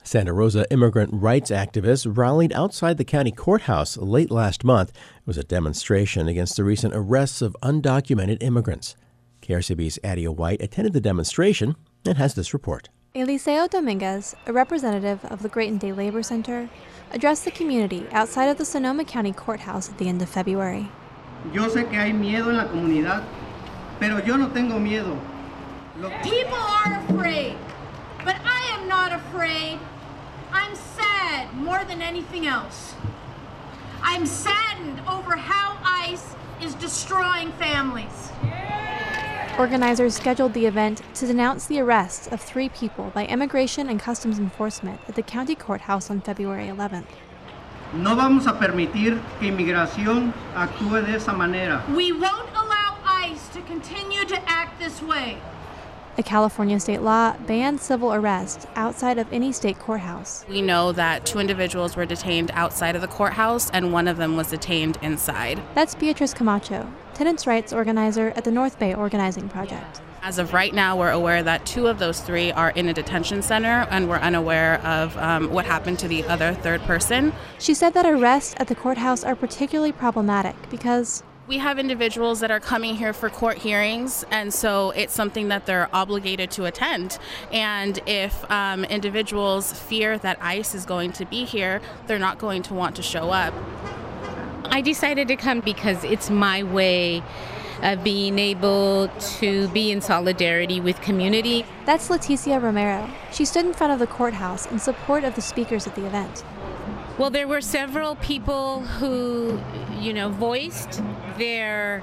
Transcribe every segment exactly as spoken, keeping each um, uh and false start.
Santa Rosa immigrant rights activists rallied outside the county courthouse late last month. It was a demonstration against the recent arrests of undocumented immigrants. K R C B's Adia White attended the demonstration and has this report. Eliseo Dominguez, a representative of the Grayton Day Labor Center, addressed the community outside of the Sonoma County Courthouse at the end of February. Yo sé que hay miedo en la comunidad, pero yo no tengo miedo. People are afraid, but I am not afraid. I'm sad more than anything else. I'm saddened over how ICE is destroying families. Organizers scheduled the event to denounce the arrests of three people by Immigration and Customs Enforcement at the county courthouse on February eleventh. No vamos a permitir que inmigración actúe de esa manera. We won't allow ICE to continue to act this way. A California state law bans civil arrest outside of any state courthouse. We know that two individuals were detained outside of the courthouse and one of them was detained inside. That's Beatrice Camacho, tenants' rights organizer at the North Bay Organizing Project. As of right now, we're aware that two of those three are in a detention center, and we're unaware of um, what happened to the other third person. She said that arrests at the courthouse are particularly problematic because we have individuals that are coming here for court hearings, and so it's something that they're obligated to attend. And if um, individuals fear that ICE is going to be here, they're not going to want to show up. I decided to come because it's my way of being able to be in solidarity with community. That's Leticia Romero. She stood in front of the courthouse in support of the speakers at the event. Well, there were several people who, you know, voiced their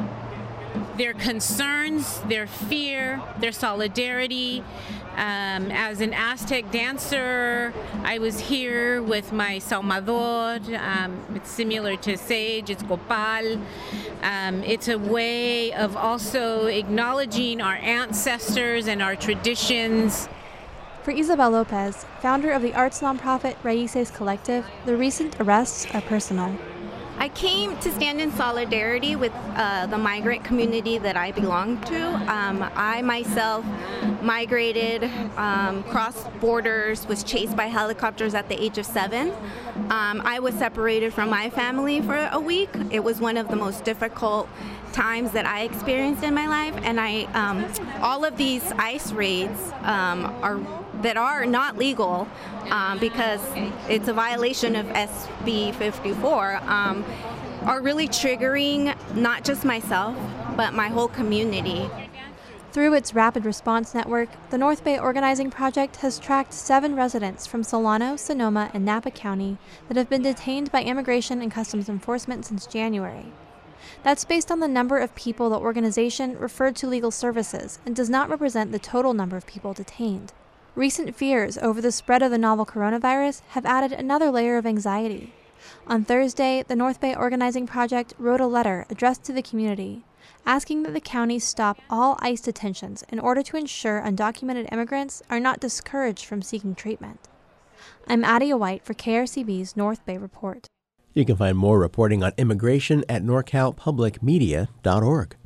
their concerns, their fear, their solidarity. Um, as an Aztec dancer, I was here with my salmador. Um, it's similar to sage, it's copal. Um, it's a way of also acknowledging our ancestors and our traditions. For Isabel Lopez, founder of the arts nonprofit Raices Collective, the recent arrests are personal. I came to stand in solidarity with uh, the migrant community that I belong to. Um, I myself migrated, um, crossed borders, was chased by helicopters at the age of seven. Um, I was separated from my family for a week. It was one of the most difficult times that I experienced in my life, and I, um, all of these ICE raids um, are that are not legal um, because it's a violation of S B fifty-four, um, are really triggering not just myself, but my whole community. Through its Rapid Response Network, the North Bay Organizing Project has tracked seven residents from Solano, Sonoma, and Napa County that have been detained by Immigration and Customs Enforcement since January. That's based on the number of people the organization referred to legal services and does not represent the total number of people detained. Recent fears over the spread of the novel coronavirus have added another layer of anxiety. On Thursday, the North Bay Organizing Project wrote a letter addressed to the community, asking that the county stop all ICE detentions in order to ensure undocumented immigrants are not discouraged from seeking treatment. I'm Adia White for K R C B's North Bay Report. You can find more reporting on immigration at nor cal public media dot org.